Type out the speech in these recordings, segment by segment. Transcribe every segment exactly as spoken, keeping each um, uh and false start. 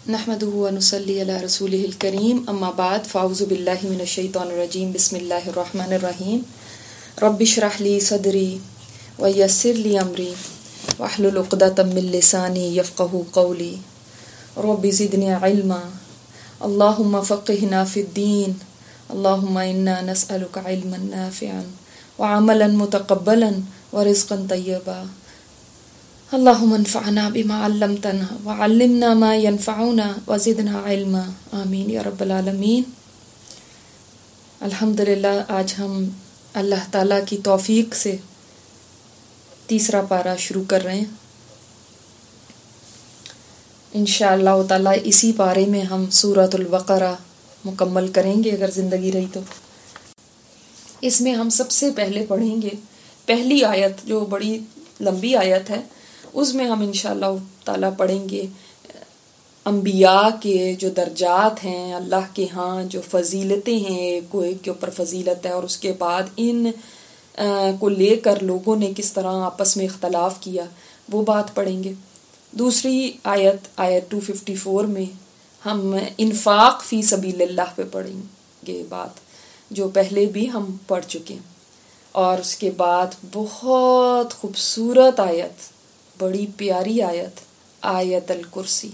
نحمده ونصلي على رسوله الكريم اما بعد فاعوذ بالله من الشيطان الرجيم بسم الله الرحمن الرحيم رب اشرح لي صدري ويسر لي امري واحلل عقدة من لساني يفقهوا قولي رب زدني علما اللهم فقهنا في الدين اللهم انا نسألك علما نافعا وعملا متقبلا ورزقا طيبا اللهم انفعنا بما علمتنا وعلمنا ما ينفعنا وزدنا علما آمین یا رب العالمین۔ الحمدللہ آج ہم اللہ تعالیٰ کی توفیق سے تیسرا پارہ شروع کر رہے ہیں۔ انشاءاللہ تعالیٰ اسی پارے میں ہم سورۃ البقرہ مکمل کریں گے اگر زندگی رہی تو۔ اس میں ہم سب سے پہلے پڑھیں گے پہلی آیت جو بڑی لمبی آیت ہے، اس میں ہم انشاءاللہ تعالیٰ پڑھیں گے انبیاء کے جو درجات ہیں اللہ کے ہاں، جو فضیلتیں ہیں، کوئی کے اوپر فضیلت ہے اور اس کے بعد ان کو لے کر لوگوں نے کس طرح آپس میں اختلاف کیا، وہ بات پڑھیں گے۔ دوسری آیت آیت دو سو چون میں ہم انفاق فی سبیل اللہ پہ پڑھیں گے بات، جو پہلے بھی ہم پڑھ چکے ہیں۔ اور اس کے بعد بہت خوبصورت آیت، بڑی پیاری آیت، آیت الکرسی۔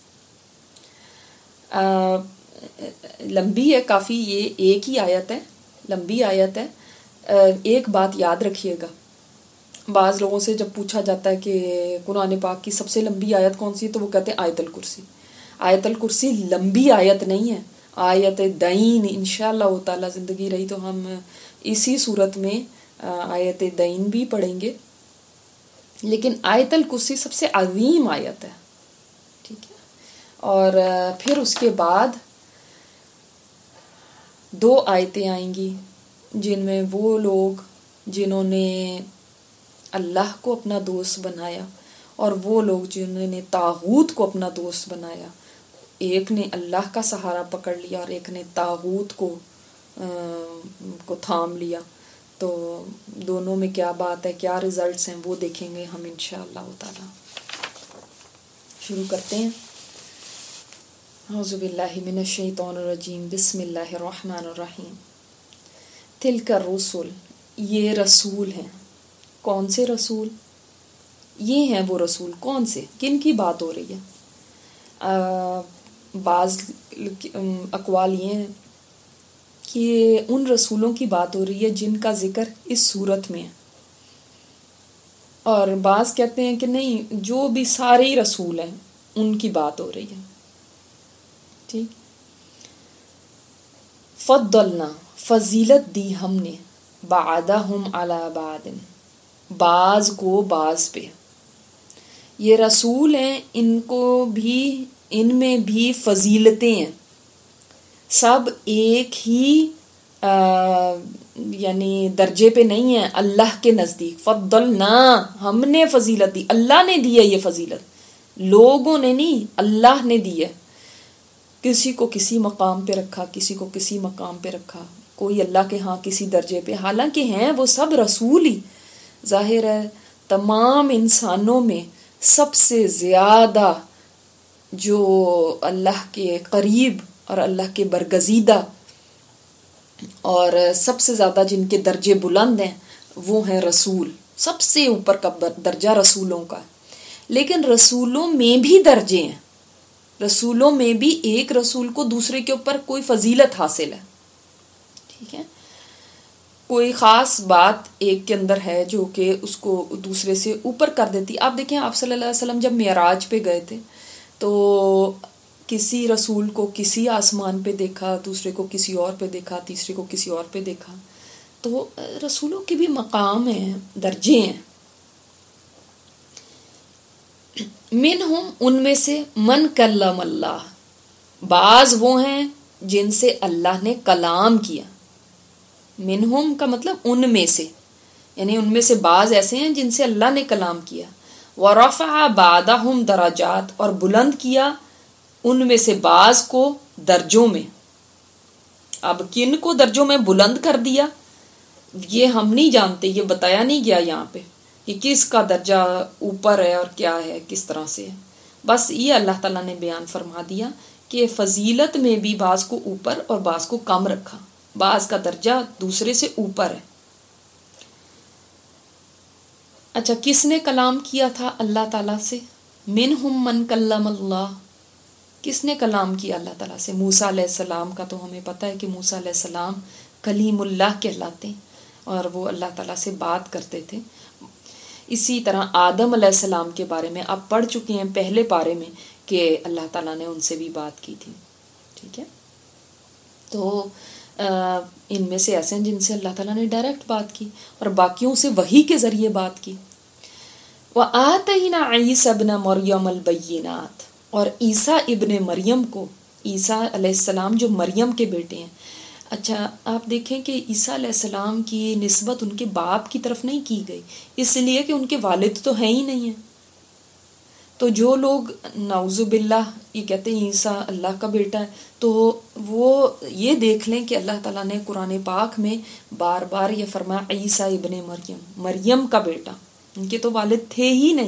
آ, لمبی ہے کافی، یہ ایک ہی آیت ہے، لمبی آیت ہے۔ آ, ایک بات یاد رکھیے گا، بعض لوگوں سے جب پوچھا جاتا ہے کہ قرآن پاک کی سب سے لمبی آیت کون سی ہے تو وہ کہتے ہیں آیت الکرسی۔ آیت الکرسی لمبی آیت نہیں ہے، آیت دین۔ انشاءاللہ تعالی زندگی رہی تو ہم اسی صورت میں آیت دین بھی پڑھیں گے، لیکن آیت الکرسی سب سے عظیم آیت ہے، ٹھیک ہے۔ اور پھر اس کے بعد دو آیتیں آئیں گی جن میں وہ لوگ جنہوں نے اللہ کو اپنا دوست بنایا اور وہ لوگ جنہوں نے طاغوت کو اپنا دوست بنایا، ایک نے اللہ کا سہارا پکڑ لیا اور ایک نے طاغوت کو کو تھام لیا، تو دونوں میں کیا بات ہے، کیا ریزلٹس ہیں، وہ دیکھیں گے ہم انشاءاللہ تعالی۔ شروع کرتے ہیں۔ اعوذ باللہ من الشیطان الرجیم بسم اللہ الرحمن الرحیم۔ تلک الرسل، یہ رسول ہیں۔ کون سے رسول؟ یہ ہیں وہ رسول۔ کون سے؟ کن کی بات ہو رہی ہے؟ آ, بعض اقوال یہ ہیں کہ ان رسولوں کی بات ہو رہی ہے جن کا ذکر اس صورت میں ہے، اور بعض کہتے ہیں کہ نہیں، جو بھی سارے ہی رسول ہیں ان کی بات ہو رہی ہے، ٹھیک۔ فضلنا، فضیلت دی ہم نے، بعدہم علی بعد، بعض کو بعض پہ۔ یہ رسول ہیں، ان کو بھی، ان میں بھی فضیلتیں ہیں، سب ایک ہی آ, یعنی درجے پہ نہیں ہیں اللہ کے نزدیک۔ فضلنا، ہم نے فضیلت دی، اللہ نے دی ہے یہ فضیلت، لوگوں نے نہیں، اللہ نے دی ہے۔ کسی کو کسی مقام پہ رکھا، کسی کو کسی مقام پہ رکھا، کوئی اللہ کے ہاں کسی درجے پہ، حالانکہ ہیں وہ سب رسول ہی۔ ظاہر ہے تمام انسانوں میں سب سے زیادہ جو اللہ کے قریب اور اللہ کے برگزیدہ اور سب سے زیادہ جن کے درجے بلند ہیں وہ ہیں رسول۔ سب سے اوپر کا درجہ رسولوں کا ہے، لیکن رسولوں میں بھی درجے ہیں، رسولوں میں بھی ایک رسول کو دوسرے کے اوپر کوئی فضیلت حاصل ہے، ٹھیک ہے۔ کوئی خاص بات ایک کے اندر ہے جو کہ اس کو دوسرے سے اوپر کر دیتی۔ آپ دیکھیں آپ صلی اللہ علیہ وسلم جب معراج پہ گئے تھے تو کسی رسول کو کسی آسمان پہ دیکھا، دوسرے کو کسی اور پہ دیکھا، تیسرے کو کسی اور پہ دیکھا، تو رسولوں کے بھی مقام ہیں، درجے ہیں۔ منہم، ان میں سے، من کلم اللہ، بعض وہ ہیں جن سے اللہ نے کلام کیا۔ منہم کا مطلب ان میں سے، یعنی ان میں سے بعض ایسے ہیں جن سے اللہ نے کلام کیا۔ ورفع بعضہم درجات، اور بلند کیا ان میں سے بعض کو درجوں میں۔ اب کن کو درجوں میں بلند کر دیا یہ ہم نہیں جانتے، یہ بتایا نہیں گیا یہاں پہ کہ کس کا درجہ اوپر ہے اور کیا ہے، کس طرح سے ہے۔ بس یہ اللہ تعالیٰ نے بیان فرما دیا کہ فضیلت میں بھی بعض کو اوپر اور بعض کو کم رکھا، بعض کا درجہ دوسرے سے اوپر ہے۔ اچھا، کس نے کلام کیا تھا اللہ تعالیٰ سے؟ منہم من کلم اللہ، کس نے کلام کیا اللہ تعالیٰ سے؟ موسیٰ علیہ السلام کا تو ہمیں پتہ ہے کہ موسیٰ علیہ السلام کلیم اللہ کہلاتے ہیں اور وہ اللہ تعالیٰ سے بات کرتے تھے۔ اسی طرح آدم علیہ السلام کے بارے میں آپ پڑھ چکے ہیں پہلے پارے میں کہ اللہ تعالیٰ نے ان سے بھی بات کی تھی، ٹھیک ہے؟ تو ان میں سے ایسے ہیں جن سے اللہ تعالیٰ نے ڈائریکٹ بات کی اور باقیوں سے وحی کے ذریعے بات کی۔ وَآتَيْنَا عِيسَى ابْنَ مَرْيَمَ الْبَيِّنَاتِ، اور عیسیٰ ابن مریم کو، عیسیٰ علیہ السلام جو مریم کے بیٹے ہیں۔ اچھا آپ دیکھیں کہ عیسیٰ علیہ السلام کی نسبت ان کے باپ کی طرف نہیں کی گئی، اس لیے کہ ان کے والد تو ہیں ہی نہیں ہیں۔ تو جو لوگ نعوذ باللہ یہ کہتے ہیں عیسیٰ اللہ کا بیٹا ہے، تو وہ یہ دیکھ لیں کہ اللہ تعالیٰ نے قرآن پاک میں بار بار یہ فرمایا عیسیٰ ابن مریم، مریم کا بیٹا، ان کے تو والد تھے ہی نہیں،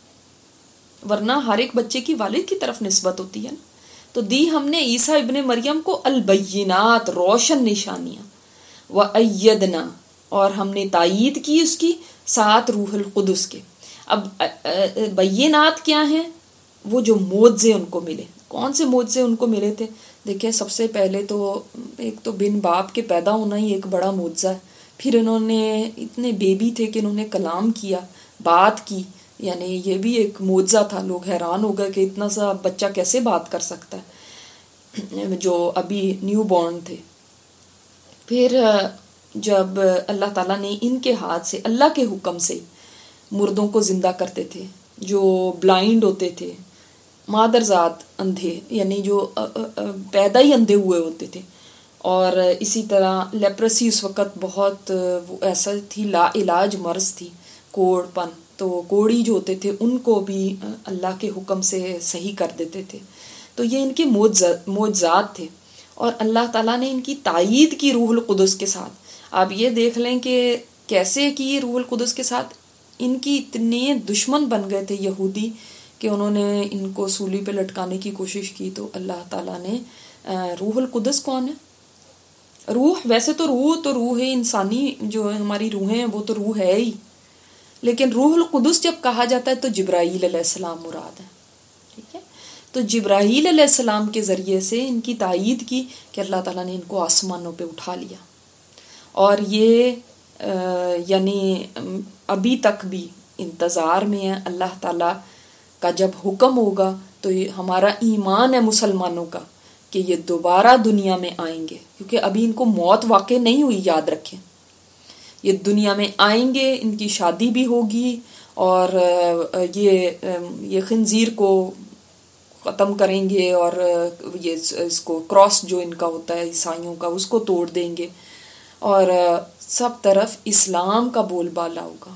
ورنہ ہر ایک بچے کی والد کی طرف نسبت ہوتی ہے نا۔ تو دی ہم نے عیسیٰ ابن مریم کو البینات، روشن نشانیاں، وَأَيَّدْنَا، اور ہم نے تائید کی اس کی ساتھ روح القدس کے۔ اب بینات کیا ہیں؟ وہ جو معجزے ان کو ملے۔ کون سے معجزے ان کو ملے تھے؟ دیکھیں سب سے پہلے تو ایک تو بن باپ کے پیدا ہونا ہی ایک بڑا معجزہ ہے، پھر انہوں نے اتنے بیبی تھے کہ انہوں نے کلام کیا، بات کی، یعنی یہ بھی ایک معجزہ تھا۔ لوگ حیران ہو گئے کہ اتنا سا بچہ کیسے بات کر سکتا ہے جو ابھی نیو بورن تھے۔ پھر جب اللہ تعالیٰ نے ان کے ہاتھ سے، اللہ کے حکم سے، مردوں کو زندہ کرتے تھے، جو بلائنڈ ہوتے تھے، مادرزاد اندھے، یعنی جو پیدا ہی اندھے ہوئے ہوتے تھے، اور اسی طرح لیپرسی اس وقت بہت ایسا تھی، لا علاج مرض تھی، کوڑ پن، تو کوڑی جو ہوتے تھے ان کو بھی اللہ کے حکم سے صحیح کر دیتے تھے۔ تو یہ ان کے معجزات تھے، اور اللہ تعالیٰ نے ان کی تائید کی روح القدس کے ساتھ۔ آپ یہ دیکھ لیں کہ کیسے کی روح القدس کے ساتھ، ان کی اتنے دشمن بن گئے تھے یہودی کہ انہوں نے ان کو سولی پہ لٹکانے کی کوشش کی، تو اللہ تعالیٰ نے، روح القدس کون ہے؟ روح، ویسے تو روح تو روح ہے انسانی، جو ہماری روحیں ہیں وہ تو روح ہے ہی، لیکن روح القدس جب کہا جاتا ہے تو جبرائیل علیہ السلام مراد ہے، ٹھیک ہے؟ تو جبرائیل علیہ السلام کے ذریعے سے ان کی تائید کی کہ اللہ تعالیٰ نے ان کو آسمانوں پہ اٹھا لیا، اور یہ یعنی ابھی تک بھی انتظار میں ہے اللہ تعالیٰ کا جب حکم ہوگا، تو یہ ہمارا ایمان ہے مسلمانوں کا کہ یہ دوبارہ دنیا میں آئیں گے، کیونکہ ابھی ان کو موت واقع نہیں ہوئی، یاد رکھیں، یہ دنیا میں آئیں گے، ان کی شادی بھی ہوگی، اور یہ یہ خنزیر کو ختم کریں گے، اور یہ اس کو کراس جو ان کا ہوتا ہے عیسائیوں کا، اس کو توڑ دیں گے، اور سب طرف اسلام کا بول بالا ہوگا،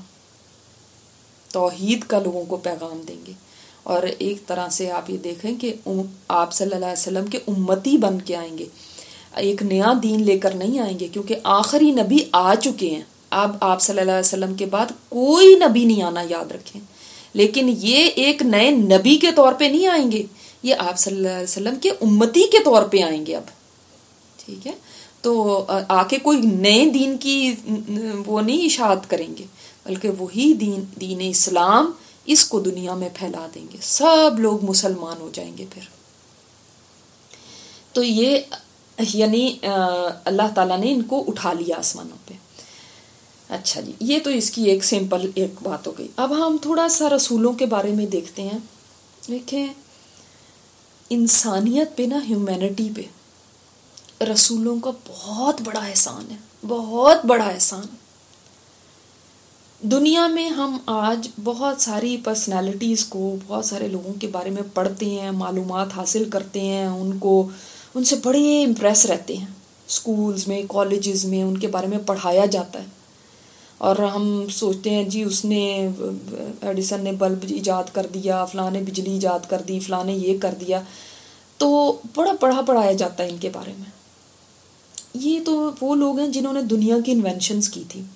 توحید کا لوگوں کو پیغام دیں گے، اور ایک طرح سے آپ یہ دیکھیں کہ آپ صلی اللہ علیہ وسلم کے امتی بن کے آئیں گے، ایک نیا دین لے کر نہیں آئیں گے، کیونکہ آخری نبی آ چکے ہیں، اب آپ صلی اللہ علیہ وسلم کے بعد کوئی نبی نہیں آنا، یاد رکھیں، لیکن یہ ایک نئے نبی کے طور پہ نہیں آئیں گے، یہ آپ صلی اللہ علیہ وسلم کے امتی کے طور پہ آئیں گے اب، ٹھیک ہے؟ تو آ کے کوئی نئے دین کی وہ نہیں اشاعت کریں گے، بلکہ وہی دین، دین اسلام، اس کو دنیا میں پھیلا دیں گے، سب لوگ مسلمان ہو جائیں گے پھر۔ تو یہ یعنی اللہ تعالیٰ نے ان کو اٹھا لیا آسمانوں پہ۔ اچھا جی، یہ تو اس کی ایک سمپل ایک بات ہو گئی۔ اب ہم تھوڑا سا رسولوں کے بارے میں دیکھتے ہیں۔ دیکھیں انسانیت پہ نا، ہیومینٹی پہ رسولوں کا بہت بڑا احسان ہے، بہت بڑا احسان۔ دنیا میں ہم آج بہت ساری پرسنالٹیز کو، بہت سارے لوگوں کے بارے میں پڑھتے ہیں، معلومات حاصل کرتے ہیں، ان کو ان سے بڑے امپریس رہتے ہیں، اسکولز میں، کالجز میں ان کے بارے میں پڑھایا جاتا ہے، اور ہم سوچتے ہیں جی اس نے، ایڈیسن نے بلب ایجاد کر دیا، فلاں نے بجلی ایجاد کر دی، فلاں نے یہ کر دیا، تو بڑا پڑھا پڑھایا جاتا ہے ان کے بارے میں۔ یہ تو وہ لوگ ہیں جنہوں نے دنیا کی انوینشنز کی تھی،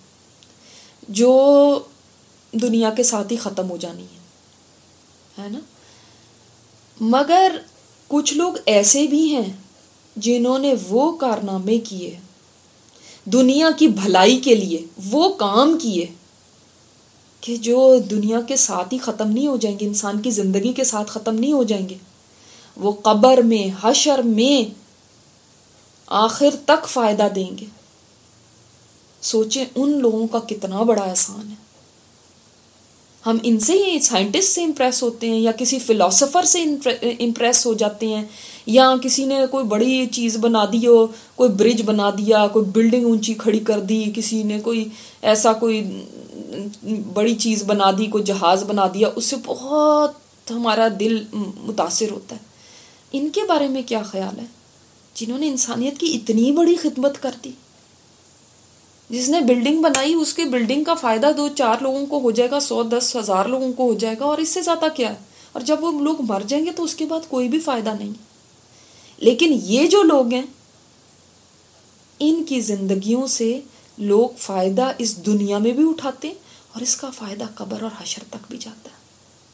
جو دنیا کے ساتھ ہی ختم ہو جانی ہے، ہے نا؟ مگر کچھ لوگ ایسے بھی ہیں جنہوں نے وہ کارنامے کیے دنیا کی بھلائی کے لیے، وہ کام کیے کہ جو دنیا کے ساتھ ہی ختم نہیں ہو جائیں گے، انسان کی زندگی کے ساتھ ختم نہیں ہو جائیں گے، وہ قبر میں، حشر میں آخر تک فائدہ دیں گے. سوچیں ان لوگوں کا کتنا بڑا احسان ہے. ہم ان سے ہی سائنٹسٹ سے امپریس ہوتے ہیں، یا کسی فلاسفر سے امپریس ہو جاتے ہیں، یا کسی نے کوئی بڑی چیز بنا دی ہو، کوئی برج بنا دیا، کوئی بلڈنگ اونچی کھڑی کر دی، کسی نے کوئی ایسا کوئی بڑی چیز بنا دی، کوئی جہاز بنا دیا، اس سے بہت ہمارا دل متاثر ہوتا ہے. ان کے بارے میں کیا خیال ہے جنہوں نے انسانیت کی اتنی بڑی خدمت کر دی؟ جس نے بلڈنگ بنائی، اس کے بلڈنگ کا فائدہ دو چار لوگوں کو ہو جائے گا، سو دس ہزار لوگوں کو ہو جائے گا، اور اس سے زیادہ کیا ہے؟ اور جب وہ لوگ مر جائیں گے تو اس کے بعد کوئی بھی فائدہ نہیں. لیکن یہ جو لوگ ہیں، ان کی زندگیوں سے لوگ فائدہ اس دنیا میں بھی اٹھاتے ہیں، اور اس کا فائدہ قبر اور حشر تک بھی جاتا ہے.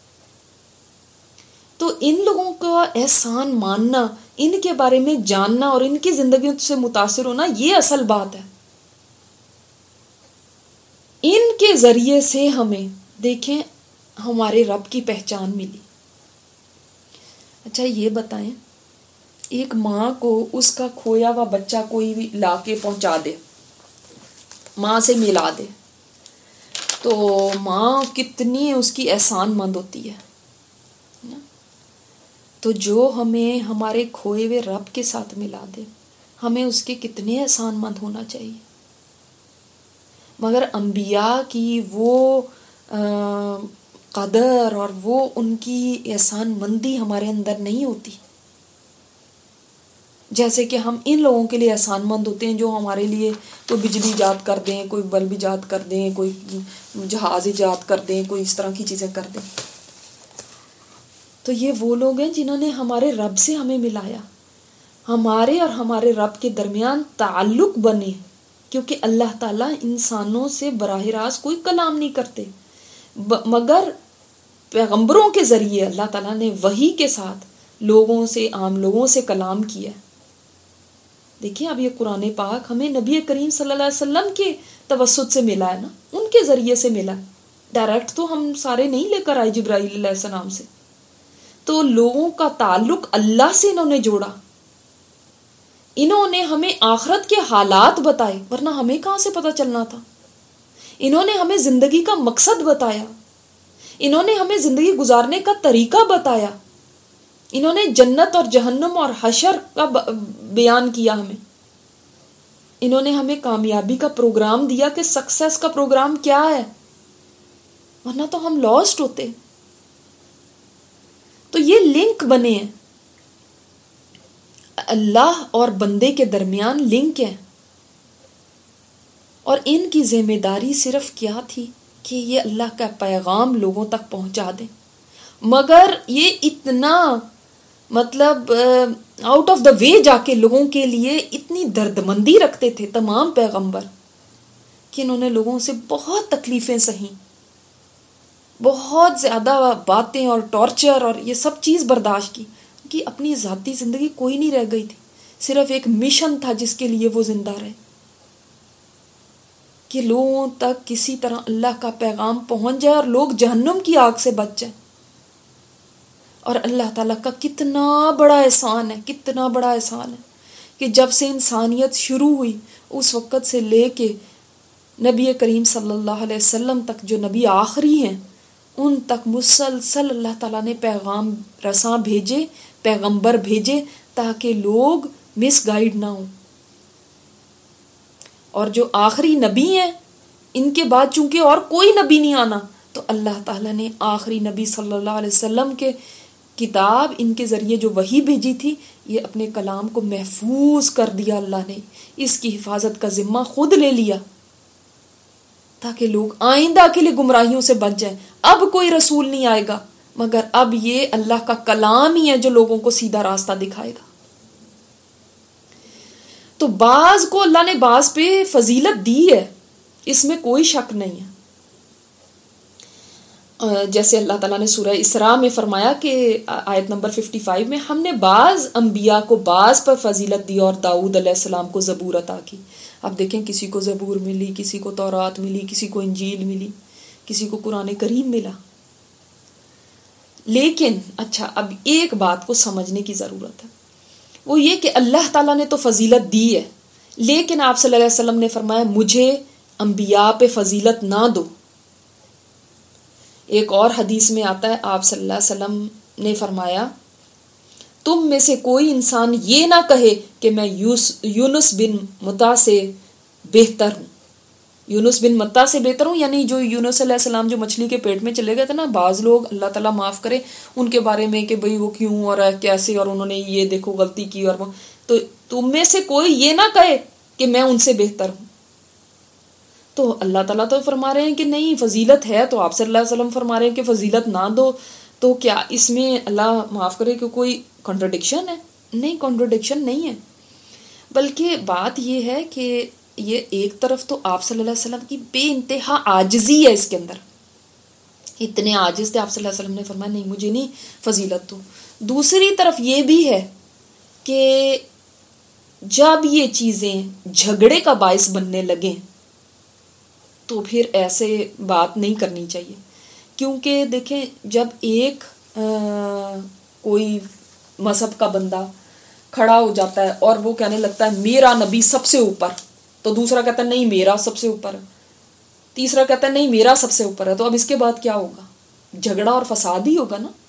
تو ان لوگوں کا احسان ماننا، ان کے بارے میں جاننا اور ان کی زندگیوں سے متاثر ہونا، یہ اصل بات ہے. ان کے ذریعے سے ہمیں دیکھیں ہمارے رب کی پہچان ملی. اچھا یہ بتائیں، ایک ماں کو اس کا کھویا ہوا بچہ کوئی بھی لا کے پہنچا دے، ماں سے ملا دے، تو ماں کتنی اس کی احسان مند ہوتی ہے. تو جو ہمیں ہمارے کھوئے ہوئے رب کے ساتھ ملا دے، ہمیں اس کے کتنے احسان مند ہونا چاہیے. مگر انبیاء کی وہ قدر اور وہ ان کی احسان مندی ہمارے اندر نہیں ہوتی، جیسے کہ ہم ان لوگوں کے لیے احسان مند ہوتے ہیں جو ہمارے لیے کوئی بجلی ایجاد کر دیں، کوئی بلب ایجاد کر دیں، کوئی جہاز ایجاد کر دیں، کوئی اس طرح کی چیزیں کر دیں. تو یہ وہ لوگ ہیں جنہوں نے ہمارے رب سے ہمیں ملایا، ہمارے اور ہمارے رب کے درمیان تعلق بنے، کیونکہ اللہ تعالیٰ انسانوں سے براہ راست کوئی کلام نہیں کرتے، مگر پیغمبروں کے ذریعے اللہ تعالیٰ نے وحی کے ساتھ لوگوں سے، عام لوگوں سے کلام کیا. دیکھیں اب یہ قرآن پاک ہمیں نبی کریم صلی اللہ علیہ وسلم کے توسط سے ملا ہے نا، ان کے ذریعے سے ملا. ڈائریکٹ تو ہم سارے نہیں لے کر آئے جبرائیل علیہ السلام سے. تو لوگوں کا تعلق اللہ سے انہوں نے جوڑا، انہوں نے ہمیں آخرت کے حالات بتائے، ورنہ ہمیں کہاں سے پتہ چلنا تھا. انہوں نے ہمیں زندگی کا مقصد بتایا، انہوں نے ہمیں زندگی گزارنے کا طریقہ بتایا، انہوں نے جنت اور جہنم اور حشر کا بیان کیا ہمیں. انہوں نے ہمیں کامیابی کا پروگرام دیا کہ سکسیس کا پروگرام کیا ہے، ورنہ تو ہم لاسٹ ہوتے. تو یہ لنک بنے ہیں، اللہ اور بندے کے درمیان لنک ہے. اور ان کی ذمہ داری صرف کیا تھی کہ یہ اللہ کا پیغام لوگوں تک پہنچا دیں. مگر یہ اتنا مطلب آؤٹ آف دا وے جا کے لوگوں کے لیے اتنی درد مندی رکھتے تھے تمام پیغمبر، کہ انہوں نے لوگوں سے بہت تکلیفیں سہیں، بہت زیادہ باتیں اور ٹارچر اور یہ سب چیز برداشت کی. کہ اپنی ذاتی زندگی کوئی نہیں رہ گئی تھی، صرف ایک مشن تھا جس کے لیے وہ زندہ رہے، کہ لوگوں تک کسی طرح اللہ کا پیغام پہنچ جائے اور لوگ جہنم کی آگ سے بچ جائیں. اور اللہ تعالیٰ کا کتنا بڑا احسان ہے، کتنا بڑا احسان ہے کہ جب سے انسانیت شروع ہوئی اس وقت سے لے کے نبی کریم صلی اللہ علیہ وسلم تک، جو نبی آخری ہیں، ان تک مسلسل اللہ تعالیٰ نے پیغام رساں بھیجے، پیغمبر بھیجے، تاکہ لوگ مس گائیڈ نہ ہوں. اور جو آخری نبی ہیں، ان کے بعد چونکہ اور کوئی نبی نہیں آنا، تو اللہ تعالیٰ نے آخری نبی صلی اللہ علیہ وسلم کے کتاب، ان کے ذریعے جو وحی بھیجی تھی، یہ اپنے کلام کو محفوظ کر دیا. اللہ نے اس کی حفاظت کا ذمہ خود لے لیا تاکہ لوگ آئندہ کے لیے گمراہیوں سے بچ جائیں. اب کوئی رسول نہیں آئے گا، مگر اب یہ اللہ کا کلام ہی ہے جو لوگوں کو سیدھا راستہ دکھائے گا. تو بعض کو اللہ نے بعض پہ فضیلت دی ہے، اس میں کوئی شک نہیں ہے. جیسے اللہ تعالیٰ نے سورہ اسراء میں فرمایا کہ آیت نمبر ففٹی فائیو میں ہم نے بعض انبیاء کو بعض پر فضیلت دی اور داؤد علیہ السلام کو زبور عطا کی. اب دیکھیں کسی کو زبور ملی, کسی کو تورات ملی, کسی کو انجیل ملی, کسی کو قرآن کریم ملا. لیکن اچھا اب ایک بات کو سمجھنے کی ضرورت ہے, وہ یہ کہ اللہ تعالیٰ نے تو فضیلت دی ہے, لیکن آپ صلی اللہ علیہ وسلم نے فرمایا مجھے انبیاء پہ فضیلت نہ دو. ایک اور حدیث میں آتا ہے آپ صلی اللہ علیہ وسلم نے فرمایا تم میں سے کوئی انسان یہ نہ کہے کہ میں یونس بن متا سے بہتر ہوں. یونس بن متا سے بہتر ہوں یعنی جو یونس علیہ السلام جو مچھلی کے پیٹ میں چلے گئے تھے نا, بعض لوگ اللہ تعالیٰ معاف کرے ان کے بارے میں کہ بھئی وہ کیوں اور کیسے اور انہوں نے یہ دیکھو غلطی کی, اور وہ تو تم میں سے کوئی یہ نہ کہے کہ میں ان سے بہتر ہوں. تو اللہ تعالیٰ تو فرما رہے ہیں کہ نہیں فضیلت ہے, تو آپ صلی اللہ علیہ وسلم فرما رہے ہیں کہ فضیلت نہ دو. تو کیا اس میں اللہ معاف کرے کہ کوئی کنٹرڈکشن ہے؟ نہیں, کنٹرڈکشن نہیں ہے, بلکہ بات یہ ہے کہ یہ ایک طرف تو آپ صلی اللہ علیہ وسلم کی بے انتہا عاجزی ہے اس کے اندر, اتنے عاجز تھے آپ صلی اللہ علیہ وسلم نے فرمایا نہیں مجھے نہیں فضیلت دو. دوسری طرف یہ بھی ہے کہ جب یہ چیزیں جھگڑے کا باعث بننے لگیں تو پھر ایسے بات نہیں کرنی چاہیے, کیونکہ دیکھیں جب ایک کوئی مذہب کا بندہ کھڑا ہو جاتا ہے اور وہ کہنے لگتا ہے میرا نبی سب سے اوپر, تو دوسرا کہتا ہے نہیں میرا سب سے اوپر ہے, تیسرا کہتا ہے نہیں میرا سب سے اوپر ہے, تو اب اس کے بعد کیا ہوگا؟ جھگڑا اور فساد ہی ہوگا نا.